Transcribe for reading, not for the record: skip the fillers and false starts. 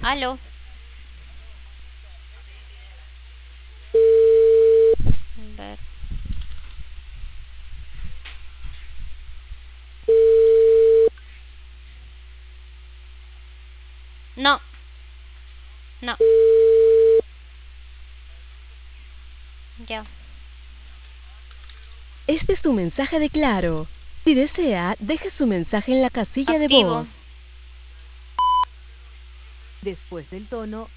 Aló. A ver. No, no. Ya. Este es tu mensaje de Claro. Si desea, deje su mensaje en la casilla de Activo. voz. Después del tono,